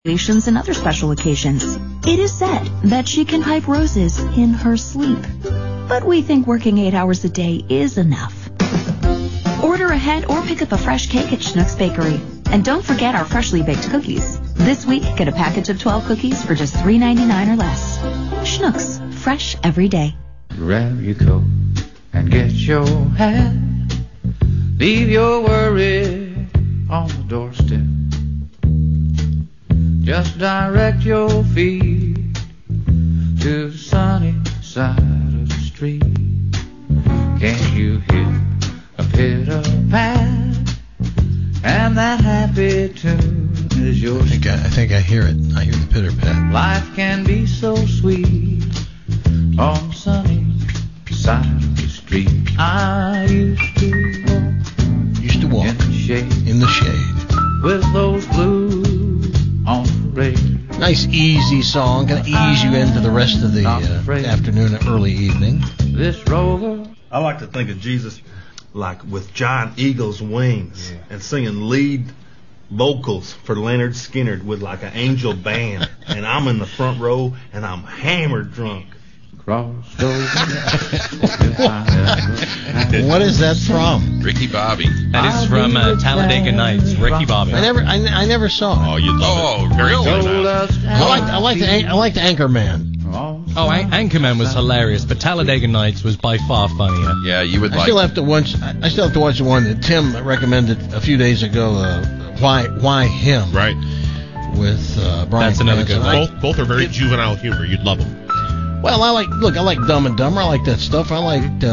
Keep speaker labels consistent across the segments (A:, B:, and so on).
A: and other special occasions. It is said that she can pipe roses in her sleep, but we think working 8 hours a day is enough. Order ahead or pick up a fresh cake at Schnucks Bakery. And don't forget our freshly baked cookies. This week, get a package of 12 cookies for just $3.99 or less. Schnucks, fresh every day.
B: Grab your coat and get your hat. Leave your worry on the doorstep. Just direct your feet to the sunny side of the street. Can't you hear a pitter-pat? And that happy tune is yours.
C: I think I hear it. I hear the pitter-pat.
B: Life can be so sweet on the sunny side of the street. I used to walk
C: in the shade
B: with those blues on parade.
C: Nice, easy song. Going to ease you into the rest of the afternoon and early evening.
B: This roller.
D: I like to think of Jesus like with giant eagle's wings and singing lead vocals for Leonard Skinner with like an angel band. And I'm in the front row and I'm hammered drunk.
C: What is that from?
E: Ricky Bobby.
F: That is from Talladega Nights. Ricky Bobby.
C: I never saw it.
E: Oh, you'd love it. Very good.
C: I like the Anchorman.
F: Oh, Anchorman was hilarious, but Talladega Nights was by far funnier.
E: Yeah, you would
C: I still have to watch the one that Tim recommended a few days ago. Why him?
E: Right.
C: With Brian.
F: That's another good one.
G: Both are very juvenile humor. You'd love them.
C: Well, I like Dumb and Dumber. I like that stuff. I liked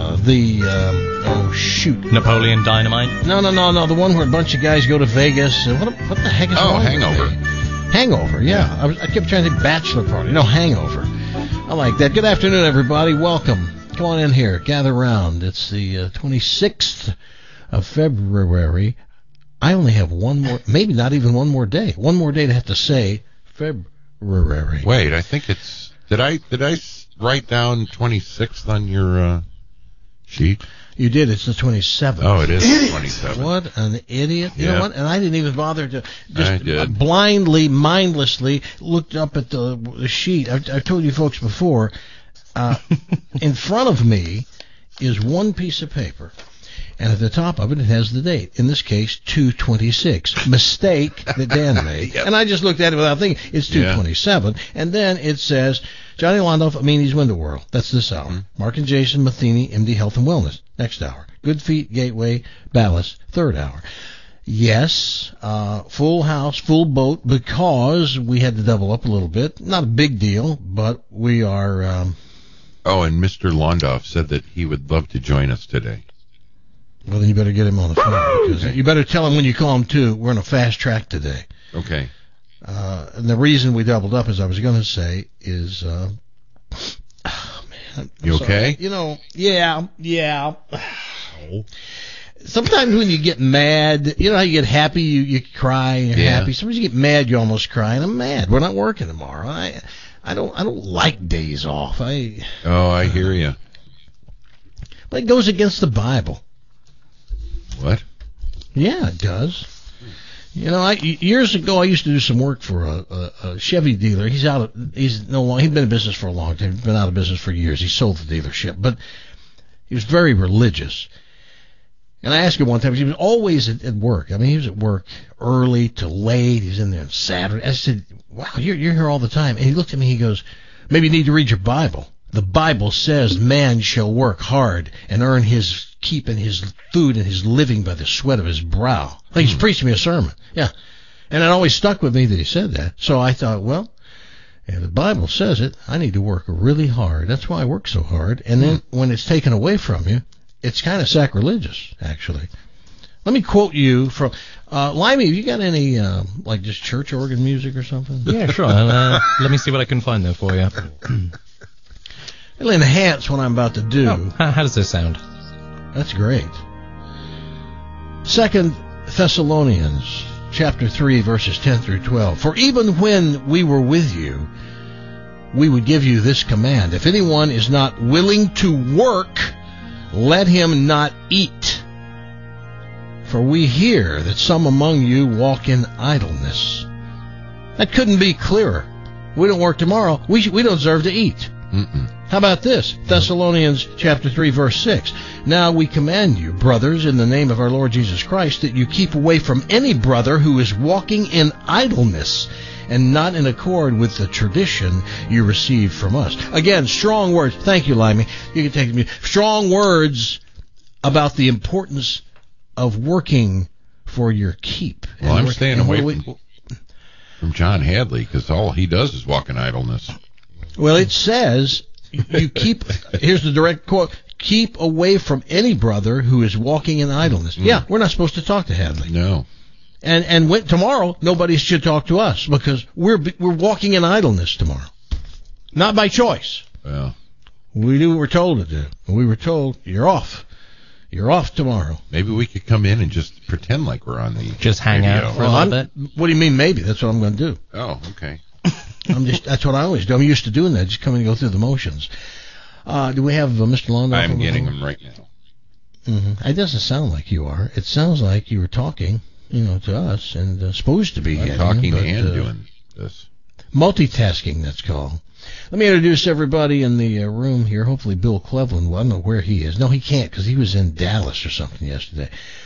F: Napoleon Dynamite?
C: No. The one where a bunch of guys go to Vegas. What the heck is wrong
E: Hangover.
C: with me? Hangover, yeah. I kept trying to say bachelor party. No, Hangover. I like that. Good afternoon, everybody. Welcome. Come on in here. Gather round. It's the 26th of February. I only have one more, maybe not even one more day. One more day to have to say February.
E: Wait, I think it's... Did I write down 26th on your sheet?
C: You did. It's the 27th.
E: Oh, it is the 27th.
C: What an idiot. You know what? And I didn't even bother to
E: just
C: blindly, mindlessly looked up at the sheet. I've told you folks before, in front of me is one piece of paper. And at the top of it, it has the date. In this case, 2/26. Mistake that Dan made. Yep. And I just looked at it without thinking. It's 2/27. And then it says, Johnny Londoff, Amini's Window World. That's this hour. Mm-hmm. Mark and Jason Matheny, MD Health and Wellness. Next hour. Good Feet, Gateway, Ballast. Third hour. Yes, full house, full boat, because we had to double up a little bit. Not a big deal, but we are...
E: Oh, and Mr. Londoff said that he would love to join us today.
C: Well, then you better get him on the phone. Because you better tell him when you call him, too, we're on a fast track today.
E: Okay.
C: And the reason we doubled up, as I was going to say, is... man.
E: You okay?
C: You know, yeah. Sometimes when you get mad, you know how you get happy, you cry, you're happy. Sometimes you get mad, you almost cry, and I'm mad. We're not working tomorrow. I don't like days off. I
E: hear you.
C: But it goes against the Bible.
E: What?
C: Yeah, it does. You know, years ago I used to do some work for a Chevy dealer. He's no longer. He'd been in business for a long time. He'd been out of business for years. He sold the dealership, but he was very religious. And I asked him one time. He was always at work. I mean, he was at work early to late. He was in there on Saturday. I said, "Wow, you're here all the time." And he looked at me. He goes, "Maybe you need to read your Bible. The Bible says man shall work hard and earn his keep and his food and his living by the sweat of his brow." Like he's preaching me a sermon. Yeah. And it always stuck with me that he said that. So I thought, well, if the Bible says it, I need to work really hard. That's why I work so hard. And then when it's taken away from you, it's kind of sacrilegious, actually. Let me quote you from... Limey, have you got any, like just church organ music or something?
F: Yeah, sure. Let me see what I can find there for you.
C: It'll enhance what I'm about to do.
F: Oh, how does this sound?
C: That's great. 2 Thessalonians chapter 3, verses 10 through 12. For even when we were with you, we would give you this command. If anyone is not willing to work, let him not eat. For we hear that some among you walk in idleness. That couldn't be clearer. We don't work tomorrow. We don't deserve to eat.
E: Mm-mm.
C: How about this? Thessalonians chapter 3, verse 6. Now we command you, brothers, in the name of our Lord Jesus Christ, that you keep away from any brother who is walking in idleness and not in accord with the tradition you received from us. Again, strong words. Thank you, Limey. You can take me. Strong words about the importance of working for your keep.
E: Well, I'm staying away from John Hadley because all he does is walk in idleness.
C: Well, it says you keep, here's the direct quote, keep away from any brother who is walking in idleness. Yeah, we're not supposed to talk to Hadley.
E: No.
C: And tomorrow, nobody should talk to us because we're walking in idleness tomorrow. Not by choice.
E: Well,
C: we do what we're told to do. And we were told, you're off. You're off tomorrow.
E: Maybe we could come in and just pretend like we're on the
F: just hang
E: radio.
F: out for a little bit.
C: What do you mean maybe? That's what I'm going to do.
E: Oh, okay.
C: That's what I always do. I'm used to doing that, just come and go through the motions. Do we have Mr. Londoff?
E: I'm getting him right now.
C: Mm-hmm. It doesn't sound like you are. It sounds like you were talking, to us and supposed to be
E: I'm talking and doing this.
C: Multitasking, that's called. Let me introduce everybody in the room here. Hopefully Bill Cleveland, well, I don't know where he is. No, he can't because he was in Dallas or something yesterday.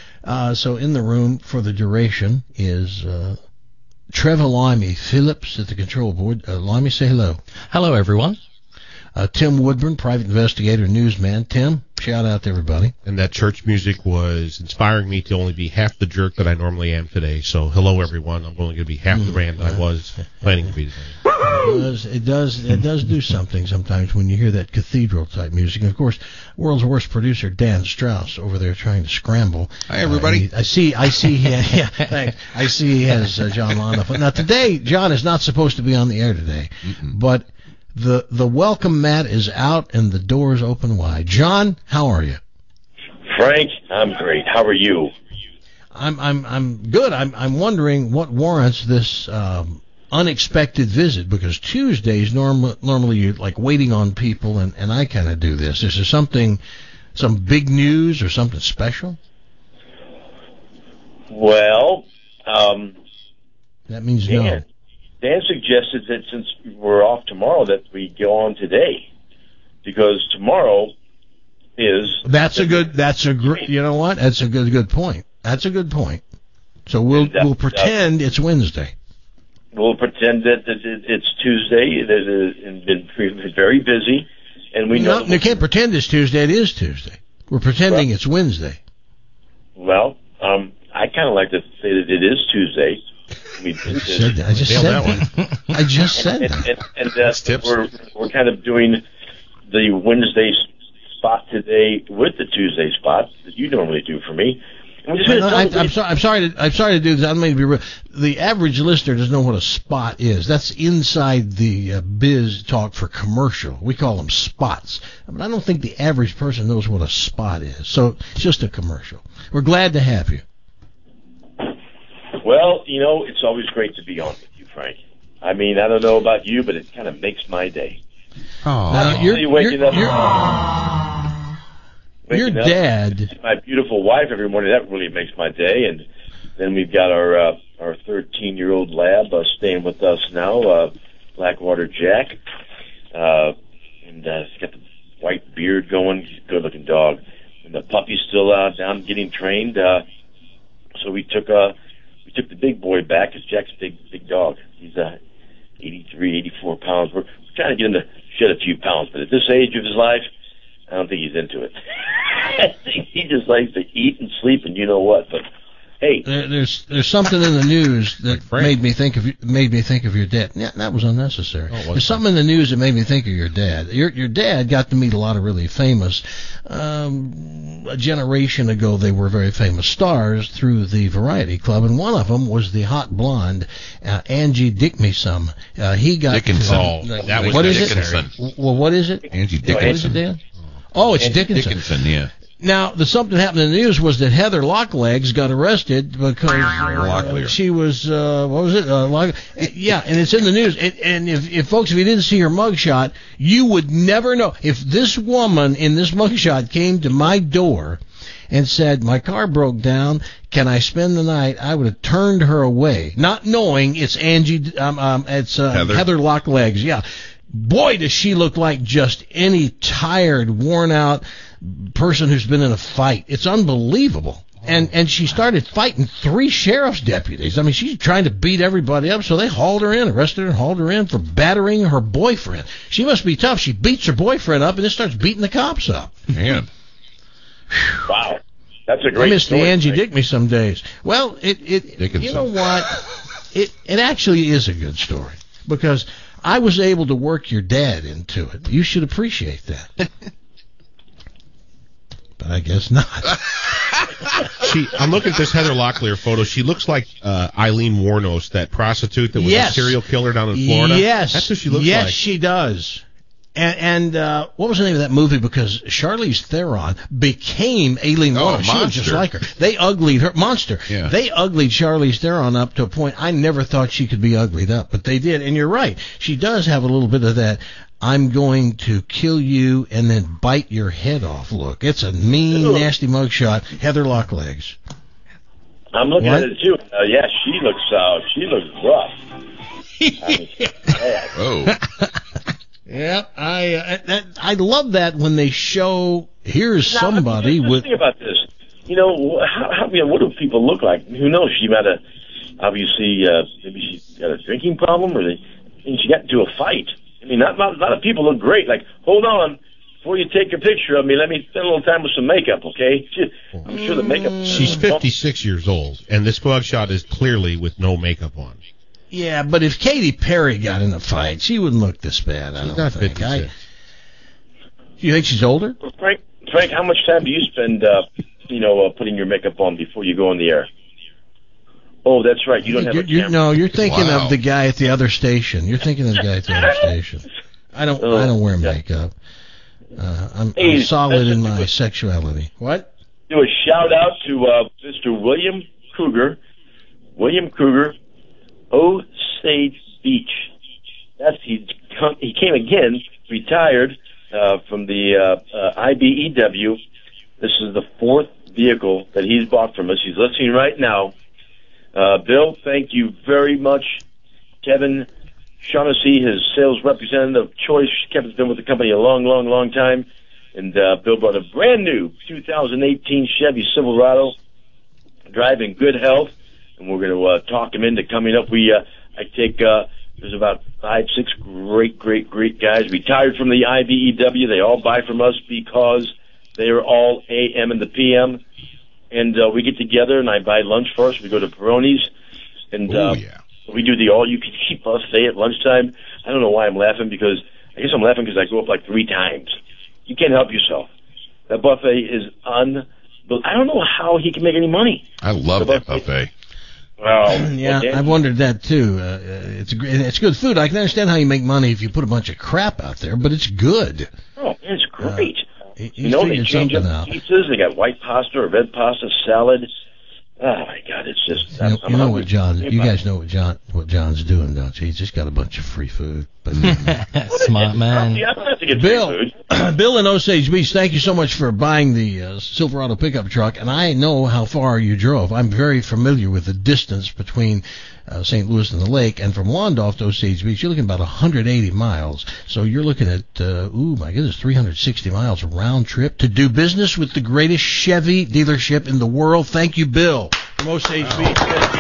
C: So in the room for the duration is Trevor Limey Phillips at the control board. Limey, say hello.
F: Hello, everyone.
C: Tim Woodburn, private investigator, newsman. Tim, shout out to everybody.
G: And that church music was inspiring me to only be half the jerk that I normally am today. So, hello, everyone. I'm only going to be half the man that I was planning to be today.
C: It does do something sometimes when you hear that cathedral-type music. And, of course, world's worst producer, Dan Strauss, over there trying to scramble.
E: Hi, everybody.
C: I see thanks. I see he has John Londoff. Now, today, John is not supposed to be on the air today, but the welcome mat is out and the doors open wide. John, how are you?
H: Frank, I'm great. How are you?
C: I'm good. I'm wondering what warrants this unexpected visit, because Tuesdays normally you're like waiting on people, and I kind of do this. Is there some big news or something special?
H: Well,
C: that means
H: Dan,
C: no.
H: Dan suggested that since we're off tomorrow that we go on today, because tomorrow is.
C: You know what? That's a good point. That's a good point. So we'll pretend it's Wednesday.
H: We'll pretend that it's Tuesday. It's been very busy, and we know.
C: No, you can't pretend it's Tuesday. It is Tuesday. We're pretending it's Wednesday.
H: Well, I kind of like to say that it is Tuesday.
C: I just said that. I just said that.
H: And we're kind of doing the Wednesday spot today with the Tuesday spot that you normally do for me.
C: I'm sorry to do this. I don't mean to be rude. The average listener doesn't know what a spot is. That's inside the biz talk for commercial. We call them spots. But I don't think the average person knows what a spot is. So it's just a commercial. We're glad to have you.
H: Well, it's always great to be on with you, Frank. I mean, I don't know about you, but it kind of makes my day.
E: Oh,
C: your dad.
H: My beautiful wife every morning. That really makes my day. And then we've got our 13-year-old lab staying with us now, Blackwater Jack, and he's got the white beard going. He's a good-looking dog. And the puppy's still down getting trained. So we took the big boy back, because Jack's a big dog. He's 83, 84 pounds. We're trying to get him to shed a few pounds, but at this age of his life, I don't think he's into it. I think he just likes to eat and sleep and you know what. But hey,
C: there's something in the news that made me think of your dad. Yeah, that was unnecessary. There's something in the news that made me think of your dad. Your dad got to meet a lot of really famous. A generation ago, they were very famous stars through the Variety Club, and one of them was the hot blonde Angie Dickinson. He got
E: Dickinson.
G: That was
C: what
E: Dickinson.
C: Is it? Well, what is it?
E: Angie Dickinson.
C: What is it, Dan? Oh, it's Dickinson.
E: Dickinson, yeah.
C: Now, something happened in the news was that Heather Locklegs got arrested because she was, what was it? Yeah, and it's in the news. And if folks, if you didn't see her mugshot, you would never know. If this woman in this mugshot came to my door and said, my car broke down, can I spend the night, I would have turned her away, not knowing it's Heather Locklegs. Yeah. Boy, does she look like just any tired, worn out person who's been in a fight. It's unbelievable. And she started fighting 3 sheriff's deputies. I mean, she's trying to beat everybody up, so they arrested her and hauled her in for battering her boyfriend. She must be tough. She beats her boyfriend up and then starts beating the cops up.
E: Man.
H: Wow. That's a great
C: I miss the
H: story,
C: Angie
H: Frank.
C: Dick Me some days. Well, you know what? It actually is a good story because I was able to work your dad into it. You should appreciate that. But I guess not.
G: I'm looking at this Heather Locklear photo. She looks like Eileen Wuornos, that prostitute that was a serial killer down in Florida.
C: Yes.
G: That's what she looks like.
C: Yes, she does. And what was the name of that movie? Because Charlize Theron became Aileen Wuornos. She was just like her. They uglied her. Monster.
E: Yeah.
C: They uglied Charlize Theron up to a point I never thought she could be uglied up, but they did. And you're right. She does have a little bit of that I'm going to kill you and then bite your head off look. It's a mean, nasty mugshot. Heather Locklegs.
H: I'm looking at it too. Yeah, she looks rough.
E: Oh.
C: Yeah, I love that when they show here's
H: Now,
C: somebody with.
H: Think about this. You know, what do people look like? Who knows? She might have obviously maybe she's got a drinking problem, and she got into a fight. I mean, not a lot of people look great. Like, hold on, before you take a picture of me, let me spend a little time with some makeup, okay? I'm sure the makeup.
G: She's 56 years old, and this mugshot is clearly with no makeup on.
C: Yeah, but if Katy Perry got in a fight, she wouldn't look this bad. I don't think. You think she's older?
H: Frank, how much time do you spend, putting your makeup on before you go on the air? Oh, that's right. You don't have a camera.
C: No, you're thinking of the guy at the other station. You're thinking of the guy at the other station. I don't wear makeup. I'm solid in my sexuality. What?
H: Do a shout out to Mr. William Kruger, Osage Beach. He came again, retired from the IBEW. This is the 4th vehicle that he's bought from us. He's listening right now. Bill, thank you very much. Kevin Shaughnessy, his sales representative of choice. Kevin's been with the company a long, long, long time. And Bill brought a brand new 2018 Chevy Silverado, driving good health. And we're going to talk him into coming up. There's about 5, 6 great guys retired from the IBEW. They all buy from us because they are all AM and the PM. And we get together, and I buy lunch for us. We go to Peroni's, and we do the all-you-can-eat buffet at lunchtime. I don't know why I'm laughing, because I guess I'm laughing because I go up like 3 times. You can't help yourself. That buffet is unbelievable. I don't know how he can make any money.
E: I love that buffet.
H: Well,
C: yeah, I've wondered that too. It's good food. I can understand how you make money if you put a bunch of crap out there, but it's good.
H: Oh, it's great.
C: They
H: change up pizzas. They got white pasta or red pasta, salad. Oh my God, it's just.
C: You know what John? You guys know what John's doing, don't you? He's just got a bunch of free food. But
F: smart man.
H: I don't have to get
C: Bill,
H: free food.
C: Bill in Osage Beach, thank you so much for buying the Silverado pickup truck. And I know how far you drove. I'm very familiar with the distance between St. Louis and the lake, and from Wandolph to Osage Beach, you're looking about 180 miles. So you're looking at, 360 miles round trip to do business with the greatest Chevy dealership in the world. Thank you, Bill, from Osage Beach.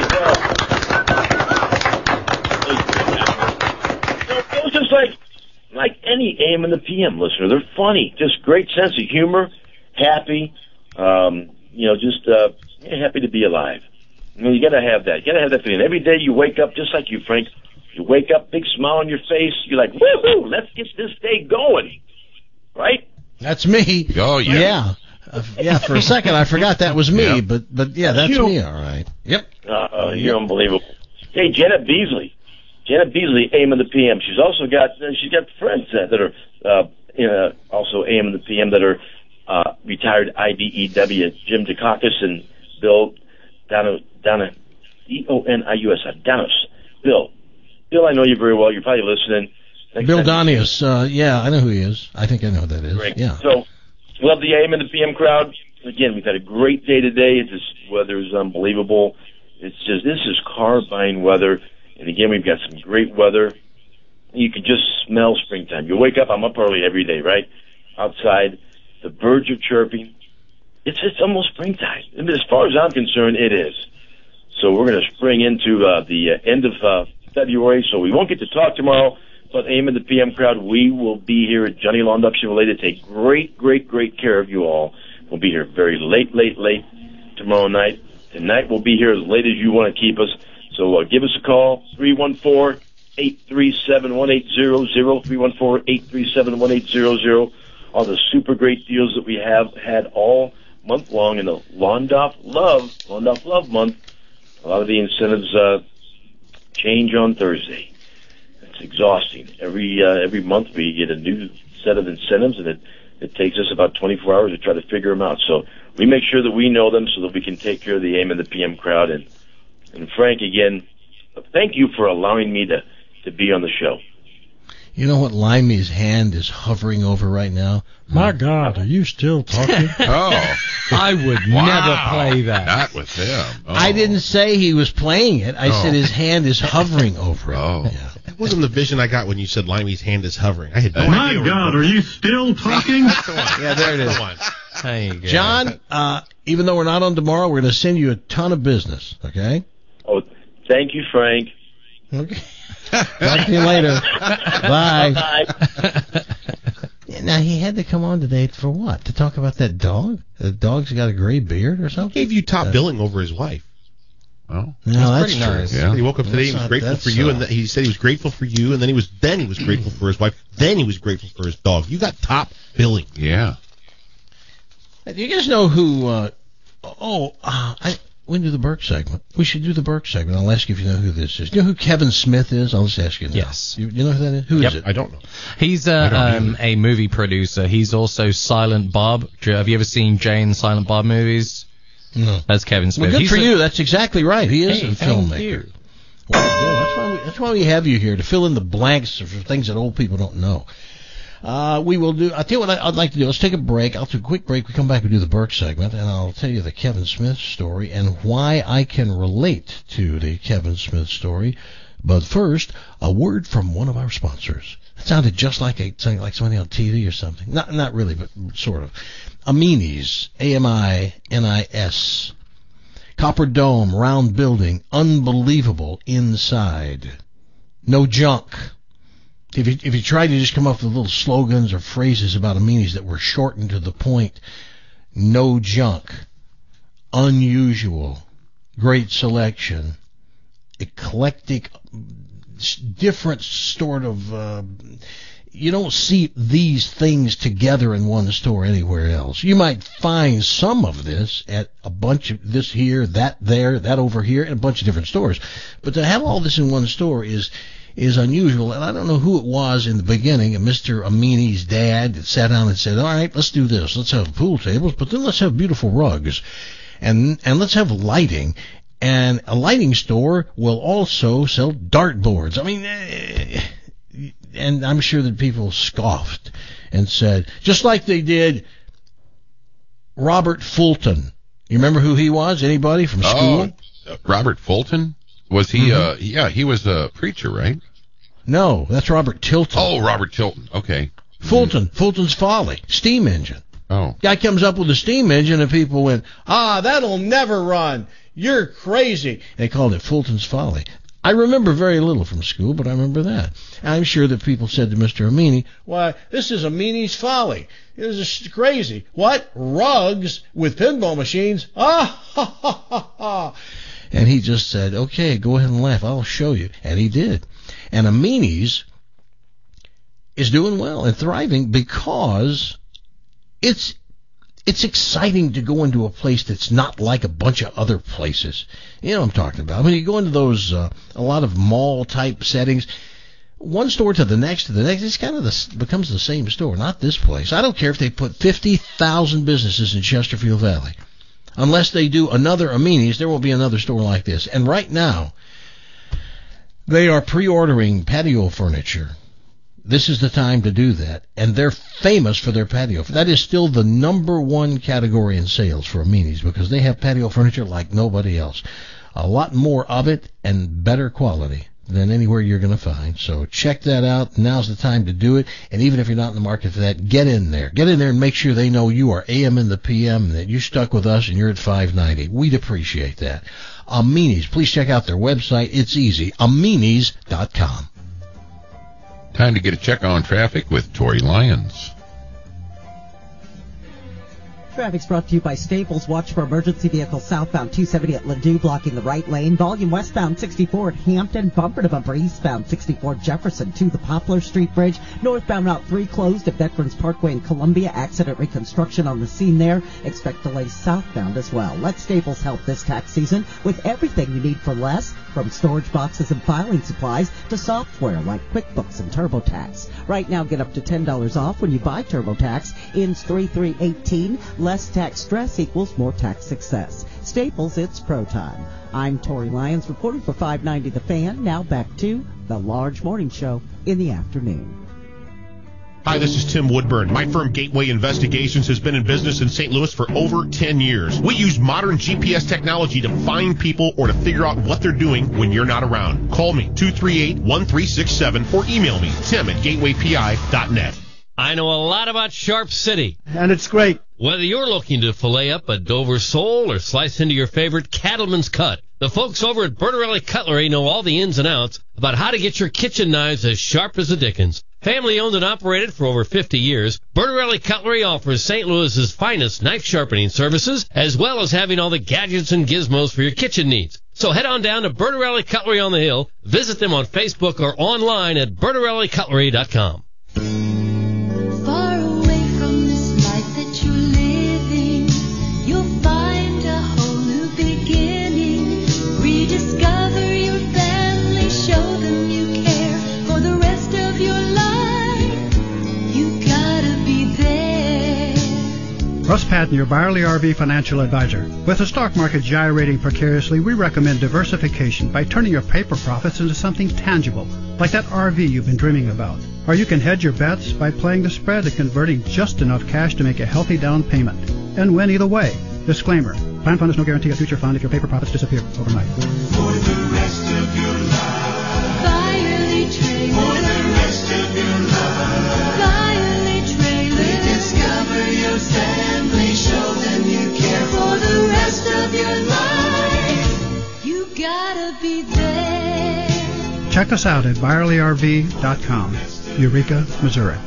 H: It's just like any AM and the PM listener. They're funny, just great sense of humor, happy, happy to be alive. I mean, you gotta have that. You gotta have that feeling. Every day you wake up, just like you, Frank. You wake up, big smile on your face. You're like, woohoo! Let's get this day going, right?
C: That's me.
E: Oh yeah.
C: Yeah. For a second, I forgot that was me,
E: Yep.
C: but yeah, that's me. All right. Yep.
H: You're unbelievable. Hey, Janet Beasley, AM and the PM. She's also got friends that are also AM and the PM that are retired IBEW. Jim Dukakis and Bill Donis, Donis. Bill, I know you very well. You're probably listening.
C: Bill Donius, I know who he is. I think I know who that is.
H: Great.
C: Yeah.
H: So, love the AM and the PM crowd. again, we've had a great day today. This weather is unbelievable. It's just, this is car buying weather. And again, we've got some great weather. You can just smell springtime. You wake up, I'm up early every day, right? Outside, the birds are chirping. It's almost springtime. And as far as I'm concerned, it is. So we're going to spring into the end of February, so we won't get to talk tomorrow. But AM and the PM crowd, we will be here at Johnny Lawn Duck Chevrolet to take great, great, great care of you all. We'll be here very late tomorrow night. Tonight we'll be here as late as you want to keep us. So give us a call, 314-837-1800, 314-837-1800. All the super great deals that we have had all month long in the Lawn-Doff Love Month. A lot of the incentives change on Thursday. It's exhausting. Every month we get a new set of incentives, and it takes us about 24 hours to try to figure them out. So we make sure that we know them so that we can take care of the AM and the PM crowd. And Frank, again, thank you for allowing me to be on the show.
C: You know what Limey's hand is hovering over right now? My God, are you still talking?
E: Oh,
F: I would never play that.
E: Not with him. Oh.
C: I didn't say he was playing it. I said his hand is hovering over it.
E: Oh.
C: Yeah.
G: That wasn't the vision I got when you said Limey's hand is hovering. I had no idea.
I: My God, are you still talking?
G: That's the one.
F: Yeah, there it is.
G: That's the one.
F: There you go.
C: John, even though we're not on tomorrow, we're going to send you a ton of business, okay?
H: Oh, thank you, Frank.
C: Okay. Talk to you later. Bye.
H: Bye.
C: Now, he had to come on today for what? To talk about that dog? The dog's got a gray beard or something?
G: Gave you top billing over his wife.
E: Oh,
C: No, that's
F: pretty
C: true.
F: nice.
E: Yeah.
G: He woke up today, he was grateful for you, and he said he was grateful for you, and then he was grateful for his wife, then he was grateful for his dog. You got top billing.
E: yeah.
C: Do you guys know who... we do the Burke segment. We should do the Burke segment. I'll ask you if you know who this is. Do you know who Kevin Smith is? I'll just ask you now.
F: Yes.
C: You know who that is? Who is it?
G: I don't know.
F: He's a movie producer. He's also Silent Bob. Have you ever seen Jay and Silent Bob movies?
C: No.
F: That's Kevin Smith.
C: Well, good for you. That's exactly right. He is a
F: thank
C: filmmaker.
F: you.
C: Well, that's why we have you here, to fill in the blanks for things that old people don't know. We will do. I'll tell you what I'd like to do. Let's take a break. I'll do a quick break. We come back and do the Burke segment, and I'll tell you the Kevin Smith story and why I can relate to the Kevin Smith story. But first, a word from one of our sponsors. It sounded just like somebody on TV or something. Not really, but sort of. Amini's, A-M-I-N-I-S. Copper dome, round building, unbelievable inside. No junk. If you tried to just come up with little slogans or phrases about Amini's that were shortened to the point, no junk, unusual, great selection, eclectic, different sort of, you don't see these things together in one store anywhere else. You might find some of this at a bunch of this here, that there, that over here, in a bunch of different stores. But to have all this in one store is unusual, and I don't know who it was in the beginning, Mr. Amini's dad that sat down and said, all right, let's do this. Let's have pool tables, but then let's have beautiful rugs, and let's have lighting, and a lighting store will also sell dartboards. I mean, and I'm sure that people scoffed and said, just like they did Robert Fulton. You remember who he was? Anybody from school?
E: Robert Fulton? Was he,
C: Mm-hmm.
E: He was a preacher, right?
C: No, that's Robert Tilton.
E: Oh, Robert Tilton. Okay.
C: Fulton, Fulton's Folly, steam engine.
E: Oh.
C: Guy comes up with a steam engine and people went, that'll never run. You're crazy. And they called it Fulton's Folly. I remember very little from school, but I remember that. And I'm sure that people said to Mr. Amini, why, this is Amini's Folly. This is crazy. What? Rugs with pinball machines? Ah, ha, ha, ha, ha. And he just said, okay, go ahead and laugh. I'll show you. And he did. And Amini's is doing well and thriving because it's exciting to go into a place that's not like a bunch of other places. You know what I'm talking about. When you go into those, a lot of mall-type settings, one store to the next, it's kind of becomes the same store, not this place. I don't care if they put 50,000 businesses in Chesterfield Valley. Unless they do another Amini's, there won't be another store like this. And right now, they are pre-ordering patio furniture. this is the time to do that. And they're famous for their patio. That is still the number one category in sales for Amini's, because they have patio furniture like nobody else. A lot more of it and better quality than anywhere you're going to find. So check that out. Now's the time to do it. And even if you're not in the market for that, get in there. Get in there and make sure they know you are AM in the PM, and that you stuck with us and you're at 590. We'd appreciate that. Amini's, please check out their website. It's easy. Amini's.com.
E: Time to get a check on traffic with Tori Lyons.
J: Traffic's brought to you by Staples. Watch for emergency vehicle southbound 270 at Ladue blocking the right lane. Volume westbound 64 at Hampton. Bumper to bumper eastbound 64 Jefferson to the Poplar Street Bridge. Northbound Route 3 closed at Veterans Parkway in Columbia. Accident reconstruction on the scene there. Expect delays southbound as well. Let Staples help this tax season with everything you need for less, from storage boxes and filing supplies to software like QuickBooks and TurboTax. Right now, get up to $10 off when you buy TurboTax. Ends 3/3/18. Less tax stress equals more tax success. Staples, it's pro time. I'm Tori Lyons reporting for 590 The Fan. Now back to the Large Morning Show in the afternoon.
G: Hi, this is Tim Woodburn. My firm Gateway Investigations has been in business in St. Louis for over 10 years. We use modern GPS technology to find people or to figure out what they're doing when you're not around. Call me, 238-1367, or email me, tim@gatewaypi.net.
K: I know a lot about Sharp City.
I: And it's great.
K: Whether you're looking to fillet up a Dover sole or slice into your favorite cattleman's cut, the folks over at Bertarelli Cutlery know all the ins and outs about how to get your kitchen knives as sharp as the dickens. Family owned and operated for over 50 years, Bertarelli Cutlery offers St. Louis's finest knife sharpening services, as well as having all the gadgets and gizmos for your kitchen needs. So head on down to Bertarelli Cutlery on the Hill, visit them on Facebook or online at BertarelliCutlery.com.
L: Far away from this life that you're living, you'll find a whole new beginning. Rediscover your family, show them you care for the rest of your life. You gotta be there.
I: Russ Patton, your Byerly RV financial advisor. With the stock market gyrating precariously, we recommend diversification by turning your paper profits into something tangible, like that RV you've been dreaming about. Or you can hedge your bets by playing the spread and converting just enough cash to make a healthy down payment. And win either way. Disclaimer. Plan fund is no guarantee of future fund if your paper profits disappear overnight.
L: For the rest of your life. Byerly Trailer. For the rest of your life. Byerly Trailer. Rediscover your family. Show them you care for the rest of your life. You gotta be there.
I: Check us out at ByerlyRV.com. Eureka, Missouri.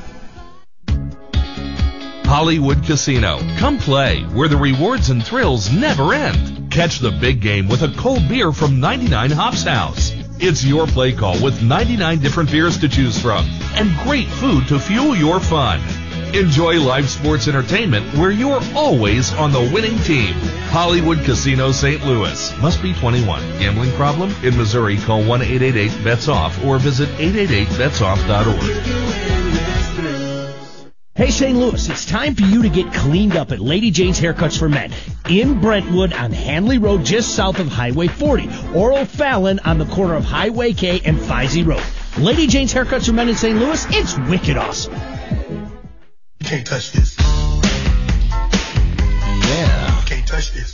M: Hollywood Casino. Come play, where the rewards and thrills never end. Catch the big game with a cold beer from 99 Hops House. It's your play call with 99 different beers to choose from and great food to fuel your fun. Enjoy live sports entertainment where you're always on the winning team. Hollywood Casino St. Louis. Must be 21. Gambling problem? In Missouri, call 1-888-BETS-OFF or visit 888betsoff.org.
N: Hey St. Louis, it's time for you to get cleaned up at Lady Jane's Haircuts for Men in Brentwood on Hanley Road just south of Highway 40, or O'Fallon on the corner of Highway K and Fisey Road. Lady Jane's Haircuts for Men in St. Louis, it's wicked awesome.
O: You can't touch this.
C: Yeah.
O: You can't touch this.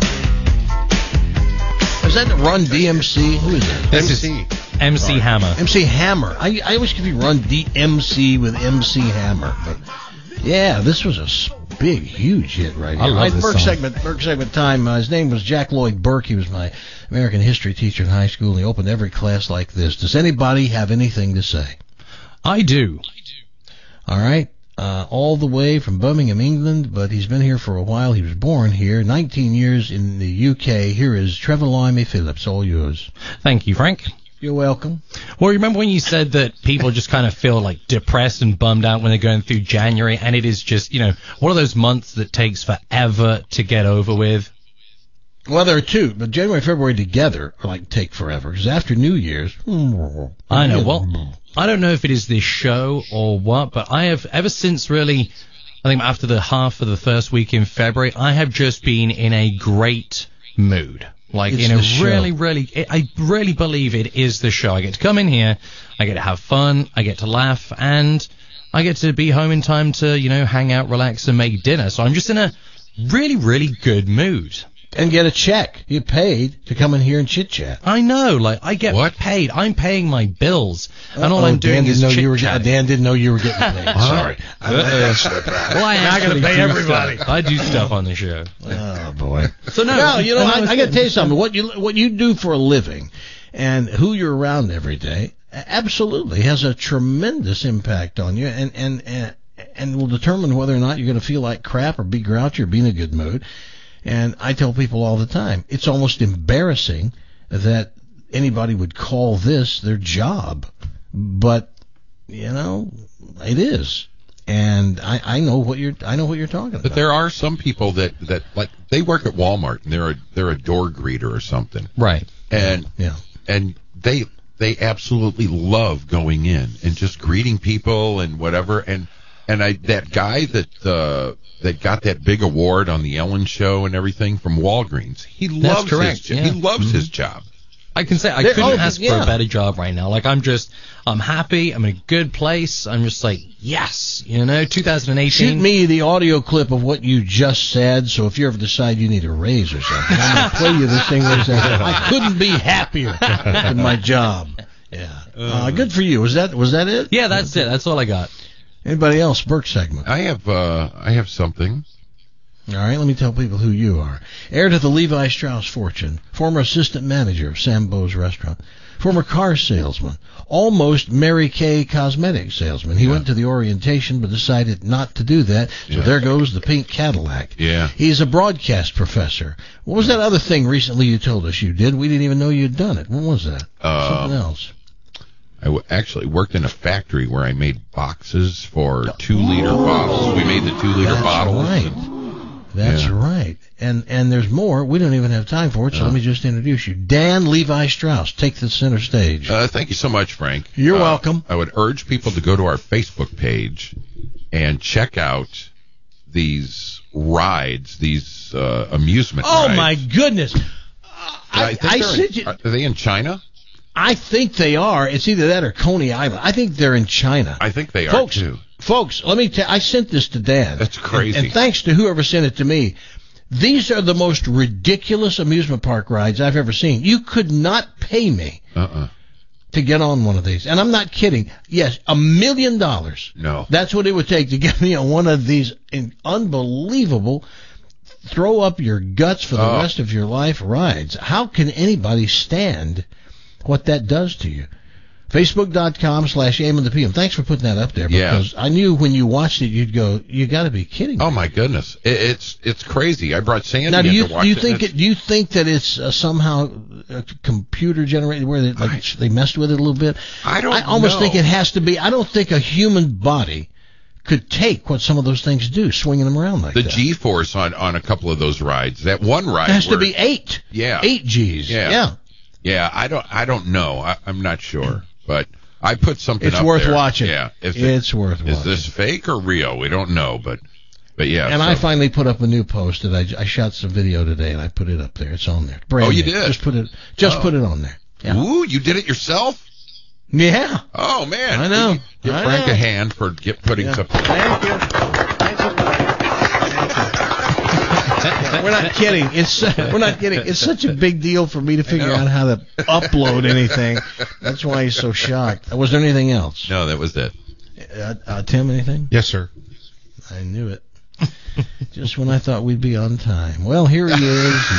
C: Is that Run DMC? Who is that?
F: This is MC Hammer.
C: MC Hammer. I always confuse Run DMC with MC Hammer. But yeah, this was a big, huge hit right here.
F: I love this
C: Burke
F: song.
C: segment time. His name was Jack Lloyd Burke. He was my American history teacher in high school, and he opened every class like this. Does anybody have anything to say?
F: I do.
C: All right. All the way from Birmingham, England, but he's been here for a while. He was born here, 19 years in the UK. Here is Trevor Limey Phillips, all yours.
F: Thank you, Frank.
C: You're welcome.
F: Well, remember when you said that people just kind of feel like depressed and bummed out when they're going through January, and it is just, one of those months that takes forever to get over with?
C: Well, there are two, but January and February together take forever, because after New Year's...
F: I know, well... I don't know if it is this show or what, but I have, ever since really, I think after the half of the first week in February, I have just been in a great mood. Like,
C: It's
F: you know,
C: the show.
F: I really believe it is the show. I get to come in here, I get to have fun, I get to laugh, and I get to be home in time to, you know, hang out, relax, and make dinner. So I'm just in a really, really good mood.
C: And get a check. You paid to come in here and chit chat.
F: I know, like, I get paid. I'm paying my bills, and all I'm doing is
C: Dan
F: chit-chatting.
C: didn't know you were getting paid. Sorry.
F: Well, I actually
C: pay
F: do
C: everybody.
F: stuff. I do stuff on the show.
C: Oh boy.
F: So
C: no, you know, I got to tell you something. What you do for a living, and who you're around every day, absolutely has a tremendous impact on you, and will determine whether or not you're going to feel like crap or be grouchy or be in a good mood. And I tell people all the time, it's almost embarrassing that anybody would call this their job, but you know, it is. And I know what you're talking about.
E: But there are some people that like they work at Walmart and they're a door greeter or something.
F: Right.
E: And they absolutely love going in and just greeting people and whatever. And that guy that got that big award on the Ellen Show and everything from Walgreens, he loves he loves his job.
F: I can say I couldn't ask for a better job right now. Like, I'm happy. I'm in a good place. I'm just like, yes, you know, 2018.
C: Shoot me the audio clip of what you just said, so if you ever decide you need a raise or something, I'm going to play you this thing where it says, I couldn't be happier in my job. Yeah. Good for you. Was that it?
F: Yeah, that's it. That's all I got.
C: Anybody else? Burke segment.
E: I have something.
C: All right, let me tell people who you are. Heir to the Levi Strauss fortune, former assistant manager of Sambo's restaurant, former car salesman, almost Mary Kay cosmetic salesman. He went to the orientation but decided not to do that, so there goes the pink Cadillac.
E: Yeah.
C: He's a broadcast professor. What was that other thing recently you told us you did? We didn't even know you'd done it. What was that? Something else.
E: I actually worked in a factory where I made boxes for 2-liter bottles. We made the 2-liter bottles.
C: Right. That's right. And there's more. We don't even have time for it, so let me just introduce you. Dan Levi Strauss, take the center stage.
E: Thank you so much, Frank.
C: You're welcome.
E: I would urge people to go to our Facebook page and check out these rides, these amusement rides.
C: Oh, my goodness.
E: Are they in China?
C: I think they are. It's either that or Coney Island. I think they're in China.
E: I think they are, too.
C: Folks, let me tell you, I sent this to Dan.
E: That's crazy.
C: And thanks to whoever sent it to me. These are the most ridiculous amusement park rides I've ever seen. You could not pay me to get on one of these. And I'm not kidding. Yes, $1 million.
E: No.
C: That's what it would take to get me on one of these unbelievable throw up your guts for the rest of your life rides. How can anybody stand what that does to you? Facebook.com/AMandThePM. Thanks for putting that up there, because I knew when you watched it, you'd go, you got to be kidding me.
E: Oh my goodness, it's crazy. I brought Sandy
C: now,
E: in to watch
C: it. Do you think that it's somehow computer generated, where they messed with it a little bit? I almost think it has to be. I don't think a human body could take what some of those things do, swinging them around like that.
E: The G-force on a couple of those rides. That one ride
C: has to be 8.
E: Yeah,
C: 8 G's. Yeah.
E: I don't know. I'm not sure. But I put something up there.
C: It's worth watching.
E: Yeah.
C: It's worth watching.
E: Is this fake or real? We don't know, but yeah.
C: And I finally put up a new post that I shot some video today, and I put it up there. It's on there. Brand
E: you
C: new.
E: did?
C: Just put it on there. Yeah.
E: Ooh, you did it yourself?
C: Yeah.
E: Oh, man.
C: I know.
E: Give Frank a hand for putting something.
C: Thank you. We're not kidding. We're not kidding. It's such a big deal for me to figure out how to upload anything. That's why he's so shocked. Was there anything else?
E: No, that was it.
C: Tim, anything?
G: Yes, sir.
C: I knew it. Just when I thought we'd be on time. Well, here he is.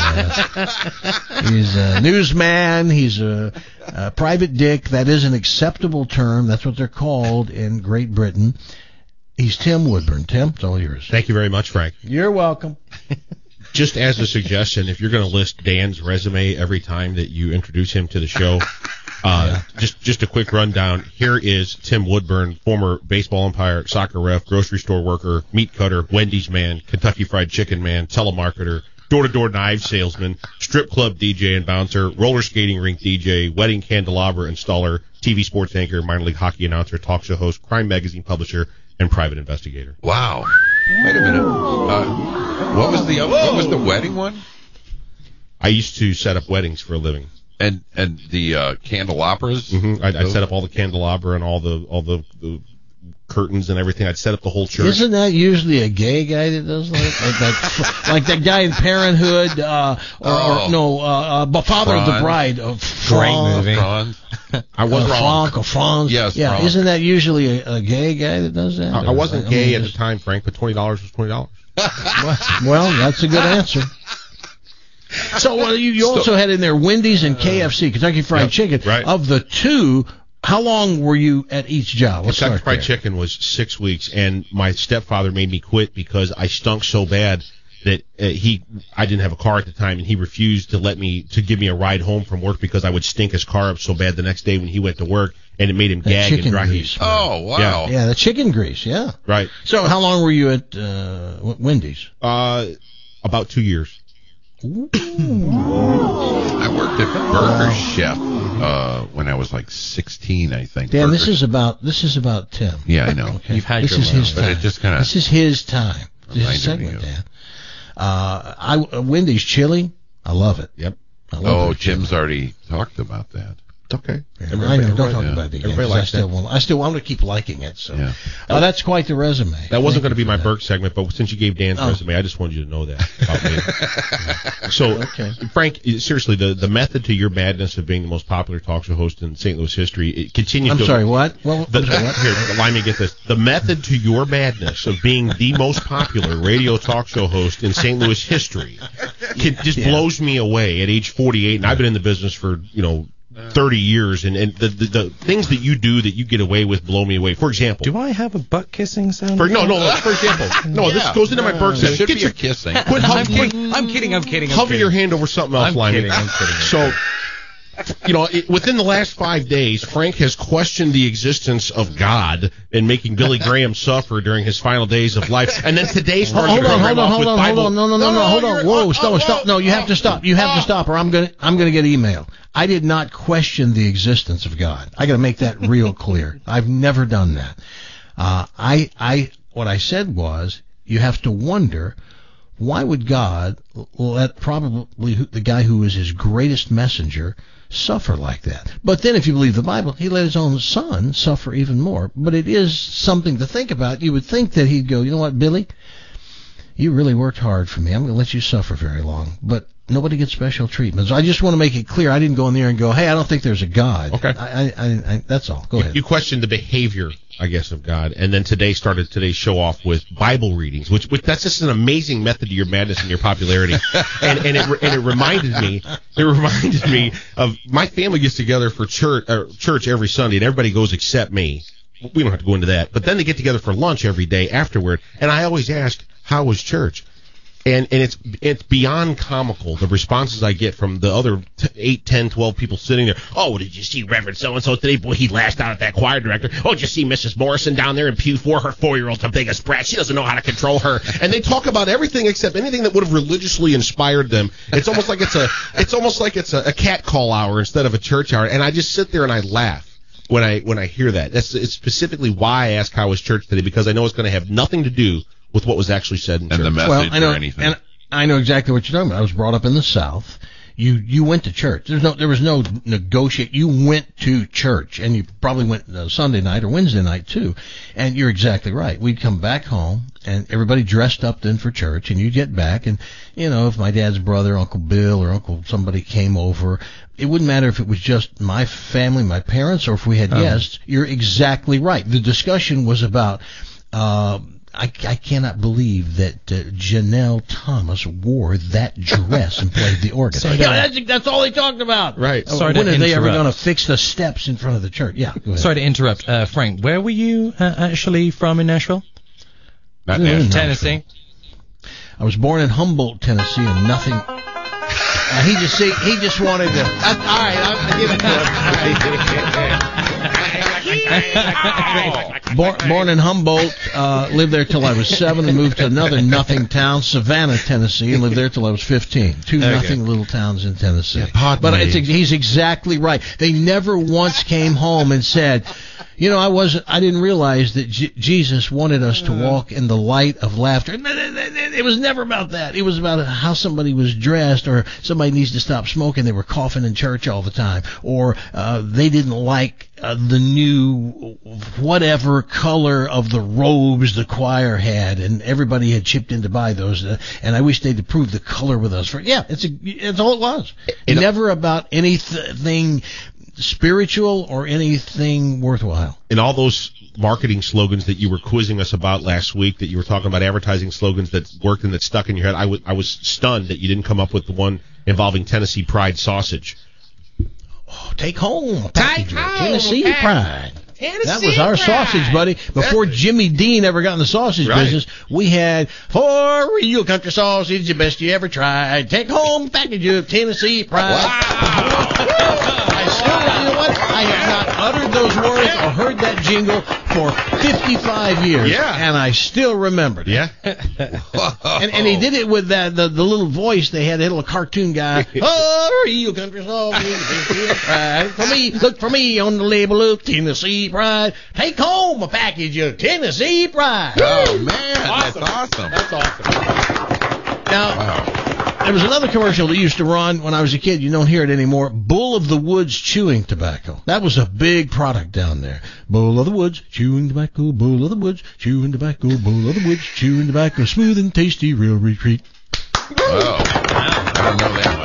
C: He's a newsman. He's a private dick. That is an acceptable term. That's what they're called in Great Britain. He's Tim Woodburn. Tim, it's all yours.
G: Thank you very much, Frank.
C: You're welcome.
G: Just as a suggestion, if you're going to list Dan's resume every time that you introduce him to the show, just a quick rundown. Here is Tim Woodburn, former baseball umpire, soccer ref, grocery store worker, meat cutter, Wendy's man, Kentucky Fried Chicken man, telemarketer, door-to-door knife salesman, strip club DJ and bouncer, roller skating rink DJ, wedding candelabra installer, TV sports anchor, minor league hockey announcer, talk show host, crime magazine publisher, and private investigator.
E: Wow. Wait a minute. What was the wedding one?
G: I used to set up weddings for a living.
E: And the candelabras.
G: Mm-hmm. I'd set up all the candelabra and all the curtains and everything. I'd set up the whole church.
C: Isn't that usually a gay guy that does that? Like that guy in Parenthood, Father of the Bride.
F: Great movie.
G: I was wrong.
C: Frank or Franz.
E: Yes,
C: yeah.
E: Franz.
C: Isn't that usually a gay guy that does that?
G: I wasn't gay at the time, Frank, but $20 was $20.
C: Well, that's a good answer. So you also had in there Wendy's and KFC, Kentucky Fried Chicken.
G: Right.
C: Of the two, how long were you at each job? Let's
G: Kentucky
C: start
G: Fried
C: there.
G: Chicken was 6 weeks, and my stepfather made me quit because I stunk so bad that I didn't have a car at the time, and he refused to give me a ride home from work because I would stink his car up so bad the next day when he went to work, and it made him gag and dry heave.
E: Oh, wow.
C: Yeah, the chicken grease, yeah.
G: Right.
C: So how long were you at Wendy's?
G: About 2 years.
E: I worked at Burger Chef when I was like 16, I think.
C: Dan, this is about Tim.
E: Yeah, I know.
C: Okay.
F: You've had
C: this
F: your
C: is his
E: moment, but
C: time.
E: it just kinda
C: This is his time. This is segment, Dan. Wendy's chili, I love it.
G: Yep.
C: I love it.
E: Jim's already talked about that.
G: Okay.
C: Yeah, I know. Don't talk
E: yeah.
C: about it again.
G: Everybody
C: 'Cause
G: likes
C: I still want to keep liking it. So
E: Yeah.
C: that's quite the resume.
G: That wasn't
C: Thank
G: going to be
C: you
G: my
C: for
G: Burke segment, but since you gave Dan's resume, I just wanted you to know that about me. So, Frank, seriously, the method to your madness of being the most popular talk show host in St. Louis history, it continues
C: I'm
G: to...
C: sorry, what? Well, I'm sorry, what?
G: Here, let me get this. The method to your madness of being the most popular radio talk show host in St. Louis history just blows me away at age 48, and I've been in the business for, 30 years, and the things that you do that you get away with blow me away. For example,
F: Do I have a butt kissing sound?
G: for example, this goes into my Burke
E: There
G: segment.
E: should
G: Get
E: be
G: your
E: a kissing.
G: quit
F: I'm kidding.
G: hover your hand over something else,
F: I'm
G: Lyman.
F: kidding.
G: So, within the last 5 days, Frank has questioned the existence of God and making Billy Graham suffer during his final days of life. And then today started
C: Hold
G: the
C: on.
G: program off with Bible.
C: No, hold on. Whoa, stop. No, you have to stop. You have to stop, or I'm gonna get email. I did not question the existence of God. I got to make that real clear. I've never done that. What I said was, you have to wonder, why would God let probably the guy who was his greatest messenger suffer like that? But then, if you believe the Bible, he let his own son suffer even more. But it is something to think about. You would think that he'd go, you know what, Billy? You really worked hard for me. I'm going to let you suffer very long. But nobody gets special treatment. So I just want to make it clear. I didn't go in there and go, hey, I don't think there's a God.
G: Okay.
C: I that's all. Go ahead.
G: You questioned the behavior, I guess, of God, and then started today's show off with Bible readings, which that's just an amazing method to your madness and your popularity. and it reminded me of my family gets together for church every Sunday, and everybody goes except me. We don't have to go into that, but then they get together for lunch every day afterward, and I always ask, how was church? And it's beyond comical, the responses I get from the other 8, 10, 12 people sitting there. Oh, did you see Reverend so-and-so today? Boy, he lashed out at that choir director. Oh, did you see Mrs. Morrison down there in pew 4? Her 4-year-old's the biggest brat. She doesn't know how to control her. And they talk about everything except anything that would have religiously inspired them. It's almost like it's a cat call hour instead of a church hour. And I just sit there and I laugh when I hear that. It's specifically why I ask how was church today, because I know it's going to have nothing to do with what was actually said in church.
E: And the message or anything.
C: And I know exactly what you're talking about. I was brought up in the South. You went to church. There was no negotiate. You went to church, and you probably went Sunday night or Wednesday night too. And you're exactly right. We'd come back home, and everybody dressed up then for church, and you'd get back, and if my dad's brother, Uncle Bill, or Uncle somebody came over, it wouldn't matter if it was just my family, my parents, or if we had guests. You're exactly right. The discussion was about. I cannot believe that Janelle Thomas wore that dress and played the organ. That's all they talked about.
G: Right.
C: When are they ever going to fix the steps in front of the church? Yeah. Go ahead.
F: Sorry to interrupt, Frank. Where were you actually from in Nashville?
E: Not Nashville.
F: Tennessee.
C: I was born in Humboldt, Tennessee, and nothing. He just wanted to. All right, I'll give it to him. Born in Humboldt, lived there till I was 7, and moved to another nothing town, Savannah, Tennessee, and lived there till I was 15. Two nothing little towns in Tennessee. But he's exactly right. They never once came home and said, You know, I didn't realize that Jesus wanted us to walk in the light of laughter. It was never about that. It was about how somebody was dressed, or somebody needs to stop smoking. They were coughing in church all the time, or they didn't like the new whatever color of the robes the choir had, and everybody had chipped in to buy those. And I wish they'd approve the color with us. It's all it was. Never about anything spiritual or anything worthwhile.
G: And all those marketing slogans that you were quizzing us about last week, that you were talking about advertising slogans that worked and that stuck in your head, I was stunned that you didn't come up with the one involving Tennessee Pride sausage.
C: Oh, take home a package of Tennessee Pride. That was our sausage, buddy. Before Jimmy Dean ever got in the sausage business, we had, for real country sausage, the best you ever tried. Take home a package of Tennessee Pride. You know what? I have not uttered those words or heard that jingle for 55 years.
G: Yeah.
C: And I still remembered it.
G: Yeah.
C: And he did it with the little voice they had, that little cartoon guy. Oh, you country sausage, Tennessee Pride. For me, look for me on the label of Tennessee Pride. Take home a package of Tennessee Pride.
E: Oh, man. Awesome. That's awesome.
C: Now, there was another commercial that used to run when I was a kid. You don't hear it anymore. Bull of the Woods chewing tobacco. That was a big product down there. Bull of the Woods chewing tobacco. Bull of the Woods chewing tobacco. Bull of the Woods chewing tobacco. Smooth and tasty, real retreat.
E: Wow. I don't know that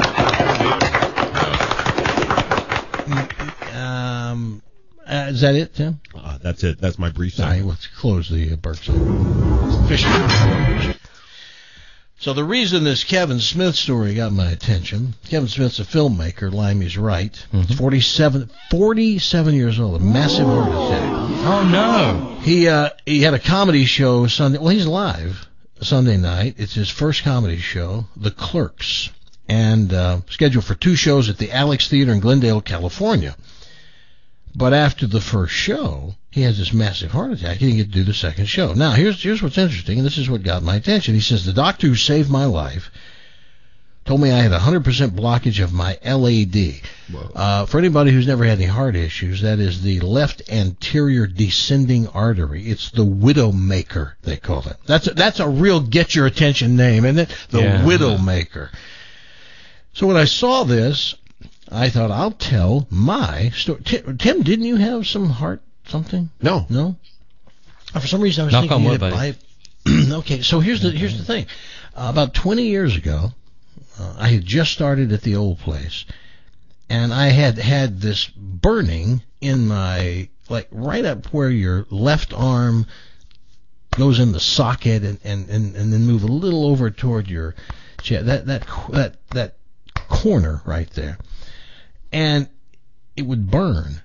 C: one. Is that it, Tim?
G: That's it. That's my brief
C: summary. Let's close the Berkshire. Fishing. So the reason this Kevin Smith story got my attention, Kevin Smith's a filmmaker, Limey's right. He's 47 years old, a massive heart attack.
F: Oh, no.
C: He had a comedy show Sunday. Well, he's live Sunday night. It's his first comedy show, The Clerks, and scheduled for 2 shows at the Alex Theater in Glendale, California. But after the first show, he has this massive heart attack. He didn't get to do the second show. Now, here's what's interesting, and this is what got my attention. He says, the doctor who saved my life told me I had 100% blockage of my LAD. For anybody who's never had any heart issues, that is the left anterior descending artery. It's the Widowmaker, they call it. That's a real get-your-attention name, isn't it? The Widowmaker. So when I saw this, I thought, I'll tell my story. Tim, didn't you have some heart something?
G: No.
C: For some reason, I was thinking you had Okay, so here's the thing. About 20 years ago, I had just started at the old place, and I had this burning in my, like, right up where your left arm goes in the socket and then move a little over toward your chest. That corner right there. And it would burn.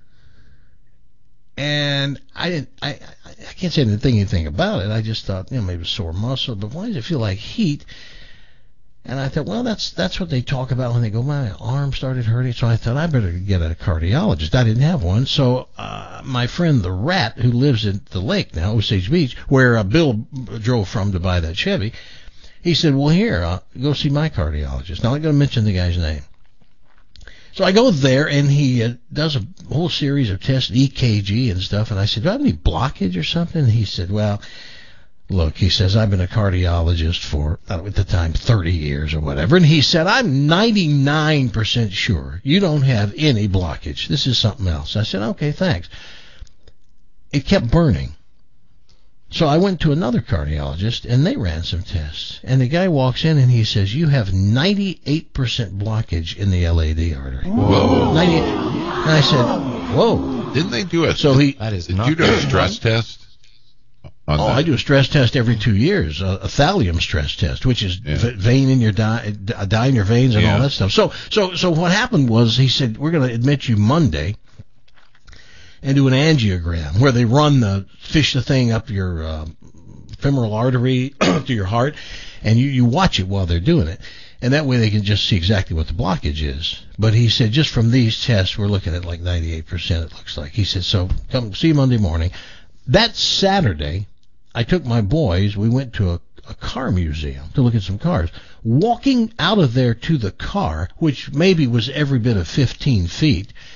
C: And I can't say anything about it. I just thought, maybe it was sore muscle, but why does it feel like heat? And I thought, well, that's what they talk about when they go, my arm started hurting. So I thought I better get a cardiologist. I didn't have one. So my friend the Rat, who lives at the lake now, Osage Beach, where Bill drove from to buy that Chevy, he said, well, here, go see my cardiologist. Now, I'm not going to mention the guy's name. So I go there, and he does a whole series of tests, EKG and stuff, and I said, do I have any blockage or something? And he said, well, look, he says, I've been a cardiologist for, at the time, 30 years or whatever, and he said, I'm 99% sure you don't have any blockage. This is something else. I said, okay, thanks. It kept burning. So I went to another cardiologist, and they ran some tests. And the guy walks in, and he says, you have 98% blockage in the LAD artery.
E: Whoa.
C: 98. And I said, whoa.
E: Didn't they do it?
C: So
E: did you do a stress test?
C: I do a stress test every 2 years, a thallium stress test, which is vein in your dye in your veins and all that stuff. So what happened was, he said, we're going to admit you Monday and do an angiogram where they fish the thing up your femoral artery to your heart, and you watch it while they're doing it. And that way they can just see exactly what the blockage is. But he said, just from these tests, we're looking at like 98%, it looks like. He said, so come see you Monday morning. That Saturday, I took my boys, we went to a car museum to look at some cars. Walking out of there to the car, which maybe was every bit of 15 feet,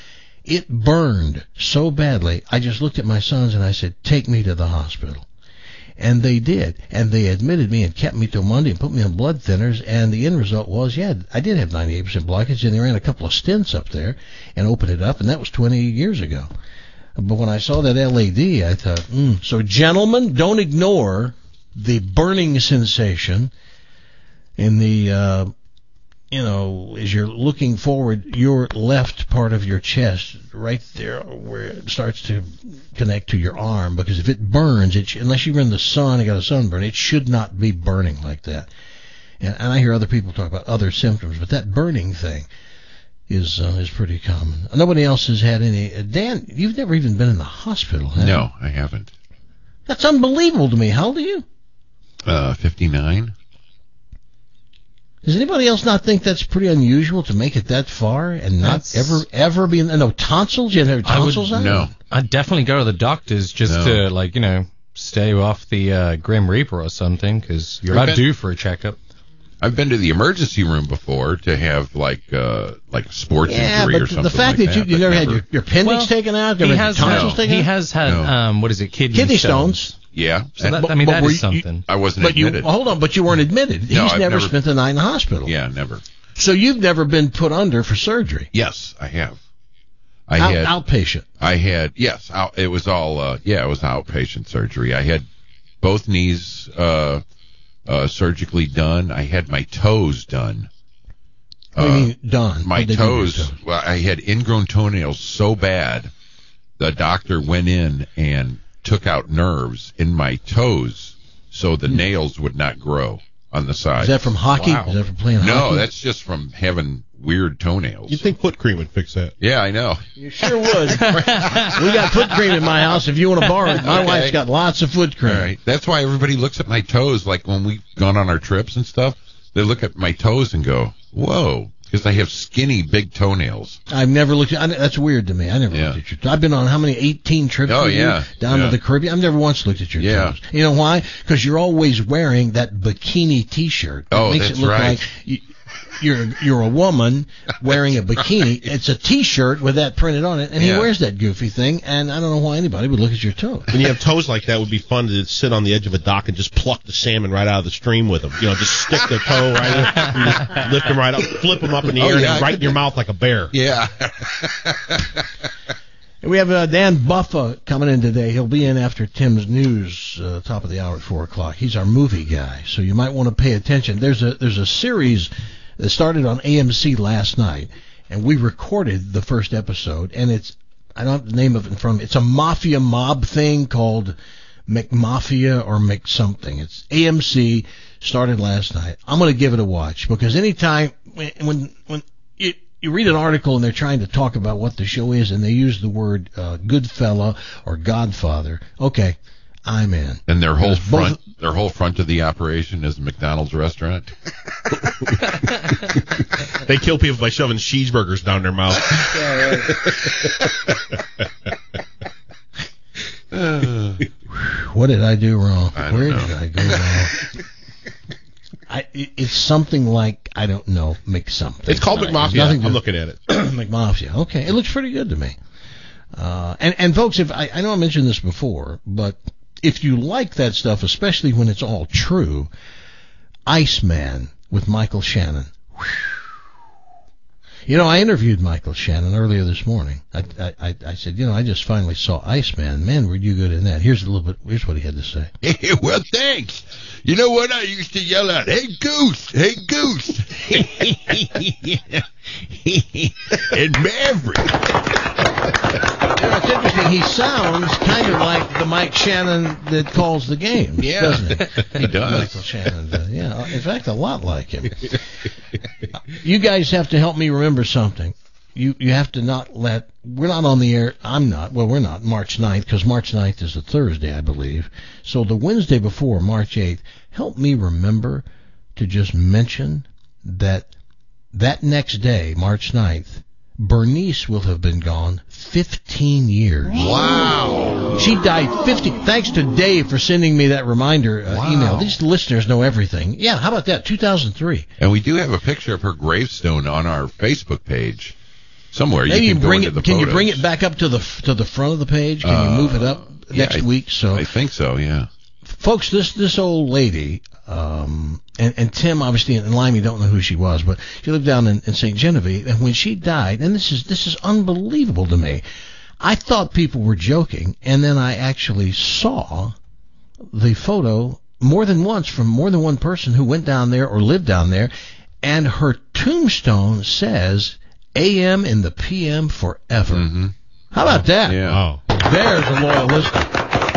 C: It burned so badly. I just looked at my sons and I said, take me to the hospital. And they did. And they admitted me and kept me till Monday and put me on blood thinners. And the end result was, yeah, I did have 98% blockage. And they ran a couple of stents up there and opened it up. And that was 20 years ago. But when I saw that LAD, I thought, So, gentlemen, don't ignore the burning sensation in the, as you're looking forward, your left part of your chest, right there where it starts to connect to your arm, because if it burns, unless you're in the sun and got a sunburn, it should not be burning like that. And I hear other people talk about other symptoms, but that burning thing is pretty common. Nobody else has had any. Dan, you've never even been in the hospital, have you?
E: No, I haven't.
C: That's unbelievable to me. How old are you?
E: 59.
C: Does anybody else not think that's pretty unusual to make it that far and not ever be in? No tonsils? You have tonsils out?
E: No.
F: I'd definitely go to the doctors just to, stay off the Grim Reaper or something, because you're about due for a checkup.
E: I've been to the emergency room before to have like a sports injury or something.
C: The fact
E: like
C: that you never had your appendix taken out,
F: he has had what is it, kidney stones.
E: Yeah.
F: So that is something.
E: I wasn't admitted.
C: Hold on, but you weren't admitted. He's never spent the night in the hospital.
E: Yeah, never.
C: So you've never been put under for surgery?
E: Yes, I have.
C: Outpatient.
E: It was all it was outpatient surgery. I had both knees surgically done. I had my toes done.
C: What do you mean done?
E: My toes. Well, I had ingrown toenails so bad, the doctor went in and took out nerves in my toes so the nails would not grow on the side.
C: Is that from hockey?
E: Wow.
C: Is that from playing hockey?
E: No, that's just from having weird toenails.
G: You'd think foot cream would fix that.
E: Yeah, I know.
C: You sure would. We got foot cream in my house if you want to borrow it. My wife's got lots of foot cream.
E: All right. That's why everybody looks at my toes, like when we've gone on our trips and stuff, they look at my toes and go, whoa, because I have skinny, big toenails.
C: I've never looked at that's weird to me. I never looked at your toes. I've been on how many, 18 trips down to the Caribbean. I've never once looked at your toes. You know why? Because you're always wearing that bikini T-shirt. That makes it look like you're a woman wearing a bikini. It's a T-shirt with that printed on it, and he wears that goofy thing, and I don't know why anybody would look at your toes.
G: When you have toes like that, it would be fun to sit on the edge of a dock and just pluck the salmon right out of the stream with them. Just stick the toe right in and just lift them right up, flip them up in the air, and right in your mouth like a bear.
E: Yeah.
C: We have Dan Buffa coming in today. He'll be in after Tim's news, top of the hour at 4 o'clock. He's our movie guy, so you might want to pay attention. There's a series that started on AMC last night, and we recorded the first episode, and I don't have the name of it in front of me. It's a mafia mob thing called McMafia or McSomething. It's AMC, started last night. I'm going to give it a watch, because anytime when you read an article and they're trying to talk about what the show is and they use the word Goodfella or Godfather, okay, I'm in.
E: And their whole front of the operation is a McDonald's restaurant.
G: They kill people by shoving cheeseburgers down their mouth.
C: What did I do wrong?
E: Where
C: did I go wrong? It's something like, I don't know, McSomething.
G: It's called McMafia. I'm looking at it.
C: McMafia. Okay, it looks pretty good to me. And folks, I know I mentioned this before, but if you like that stuff, especially when it's all true, Iceman with Michael Shannon. I interviewed Michael Shannon earlier this morning. I said, I just finally saw Iceman. Man, were you good in that? Here's what he had to say.
E: Well, thanks. You know what? I used to yell out, "Hey, Goose! Hey, Goose!" And Maverick.
C: It's interesting. He sounds kind of like the Mike Shannon that calls the games, doesn't he?
E: He does.
C: Michael Shannon does. Yeah, in fact, a lot like him. You guys have to help me remember something. You have to not let... We're not on the air. I'm not. Well, we're not March 9th, because March 9th is a Thursday, I believe. So the Wednesday before, March 8th, help me remember to just mention that next day, March 9th, Bernice will have been gone 15 years.
E: Wow.
C: She died 50. Thanks to Dave for sending me that reminder email. These listeners know everything. Yeah, how about that? 2003.
E: And we do have a picture of her gravestone on our Facebook page. somewhere.
C: Maybe
E: you can
C: bring
E: go
C: it.
E: into the
C: Can you
E: photos.
C: bring it back up to the front of the page? Can you move it up next week? So
E: I think so. Yeah.
C: Folks, this old lady, and Tim obviously and Limey don't know who she was, but she lived down in St. Genevieve, and when she died, and this is unbelievable to me. I thought people were joking, and then I actually saw the photo more than once from more than one person who went down there or lived down there, and her tombstone says AM in the PM forever.
E: Mm-hmm.
C: How about that?
E: Yeah.
C: There's a loyal listener.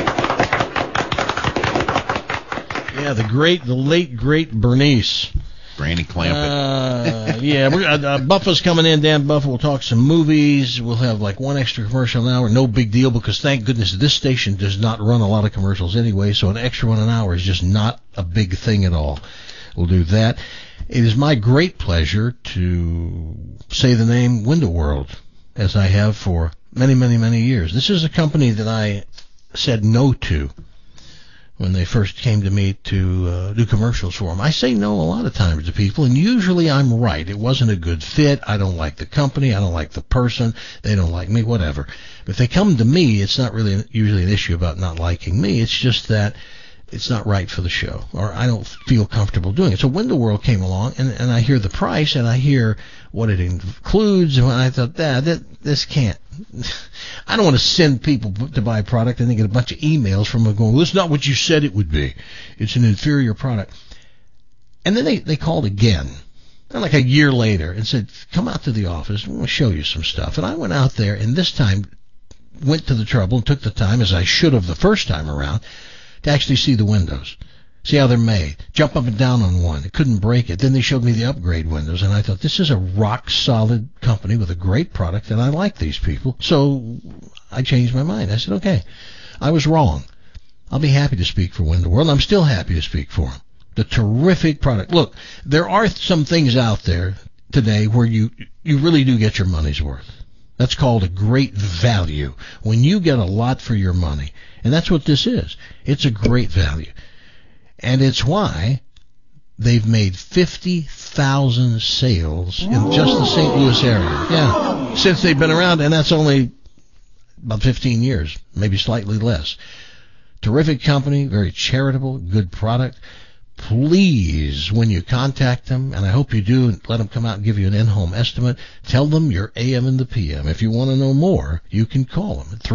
C: Yeah, the late great Bernice.
E: Granny Clampett.
C: Yeah, Buffa's coming in. Dan Buffa will talk some movies. We'll have like one extra commercial an hour. No big deal, because thank goodness this station does not run a lot of commercials anyway, so an extra one an hour is just not a big thing at all. We'll do that. It is my great pleasure to say the name Window World, as I have for many, many, many years. This is a company that I said no to when they first came to me to do commercials for them. I say no a lot of times to people, and usually I'm right. It wasn't a good fit. I don't like the company. I don't like the person. They don't like me, whatever. But if they come to me, it's not really usually an issue about not liking me. It's just that it's not right for the show, or I don't feel comfortable doing it. So Window World came along, and I hear the price, and I hear what it includes, and I thought, this can't. I don't want to send people to buy a product and they get a bunch of emails from them going, well, it's not what you said it would be. It's an inferior product. And then they called again, like a year later, and said, come out to the office, we'll show you some stuff. And I went out there, and this time went to the trouble and took the time, as I should have the first time around, to actually see the windows, see how they're made, jump up and down on one. It couldn't break it. Then they showed me the upgrade windows, and I thought, this is a rock-solid company with a great product, and I like these people. So I changed my mind. I said, okay, I was wrong. I'll be happy to speak for Window World. I'm still happy to speak for them. The terrific product. Look, there are some things out there today where you really do get your money's worth. That's called a great value, when you get a lot for your money. And that's what this is. It's a great value. And it's why they've made 50,000 sales in just the St. Louis area. Yeah, since they've been around, and that's only about 15 years, maybe slightly less. Terrific company, very charitable, good product. Please, when you contact them, and I hope you do, let them come out and give you an in-home estimate, tell them you're AM and the PM. If you want to know more, you can call them at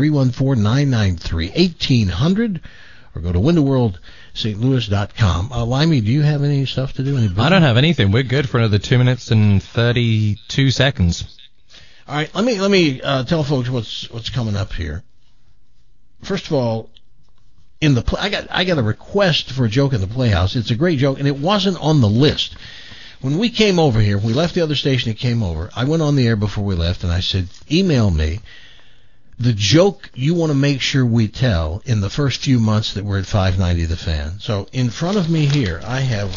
C: 314-993-1800 or go to windowworldstlouis.com. Limey, do you have any stuff to do?
F: I don't have anything. We're good for another 2 minutes and 32 seconds.
C: All right, let me tell folks what's coming up here. First of all, I got a request for a joke in the Playhouse. It's a great joke, and it wasn't on the list. When we came over here, we left the other station and came over, I went on the air before we left, and I said, email me the joke you want to make sure we tell in the first few months that we're at 590 The Fan. So in front of me here, I have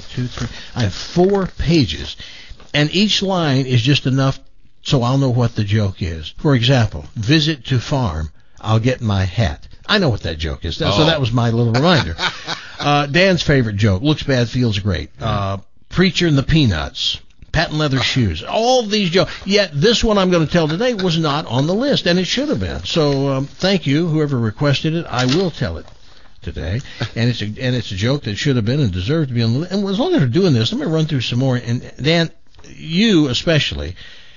C: 4 pages, and each line is just enough so I'll know what the joke is. For example, visit to farm, I'll get my hat. I know what that joke is. So that was my little reminder. Dan's favorite joke, looks bad, feels great. Preacher and the Peanuts, patent leather shoes. All of these jokes. Yet this one I'm going to tell today was not on the list, and it should have been. So thank you, whoever requested it. I will tell it today. And it's a joke that should have been and deserved to be on the list. And as long as we're doing this, let me run through some more. And Dan, you especially,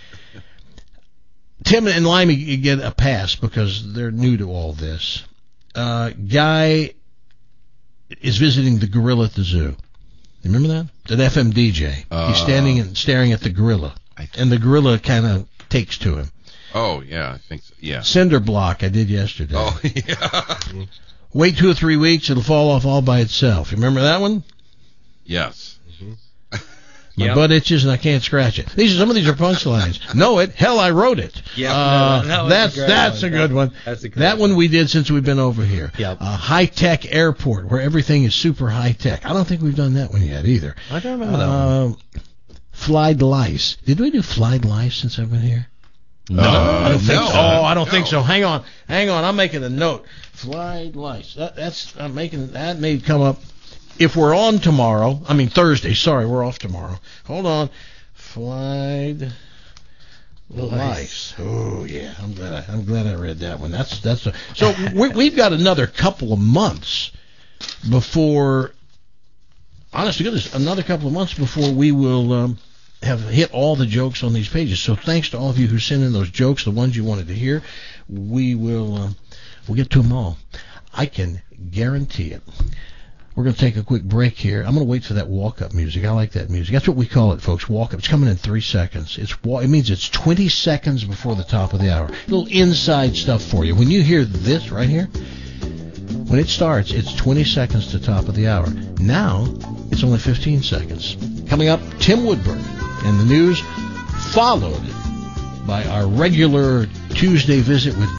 C: Tim and Limey get a pass because they're new to all this. Guy is visiting the gorilla at the zoo. You remember that? An FM DJ. He's standing and staring at the gorilla, and the gorilla kind of takes to him.
E: Oh, yeah, I think so. Yeah.
C: Cinder block I did yesterday.
E: Oh, yeah.
C: Wait 2 or 3 weeks, it'll fall off all by itself. You remember that one?
E: Yes.
C: My butt itches and I can't scratch it. Some of these are punchlines. Know it? Hell, I wrote it.
F: Yeah,
C: that's a good one. That one we did since we've been over here.
F: Yep.
C: High-tech airport where everything is super high-tech. I don't think we've done that one yet either.
F: I don't remember that one.
C: Flied lice. Did we do flied lice since I've been here?
F: No.
C: I don't think
E: no.
C: so. Oh, I don't think so. Hang on. I'm making a note. Flied lice. That may come up. If we're on tomorrow, Thursday, sorry, we're off tomorrow. Hold on. Flied Lice. Oh yeah, I'm glad I read that one. So we've got another couple of months before. Honest to goodness, another couple of months before we will have hit all the jokes on these pages. So thanks to all of you who sent in those jokes, the ones you wanted to hear. We'll get to them all. I can guarantee it. We're going to take a quick break here. I'm going to wait for that walk-up music. I like that music. That's what we call it, folks, walk-up. It's coming in 3 seconds. It means it's 20 seconds before the top of the hour. A little inside stuff for you. When you hear this right here, when it starts, it's 20 seconds to top of the hour. Now, it's only 15 seconds. Coming up, Tim Woodburn and the news, followed by our regular Tuesday visit with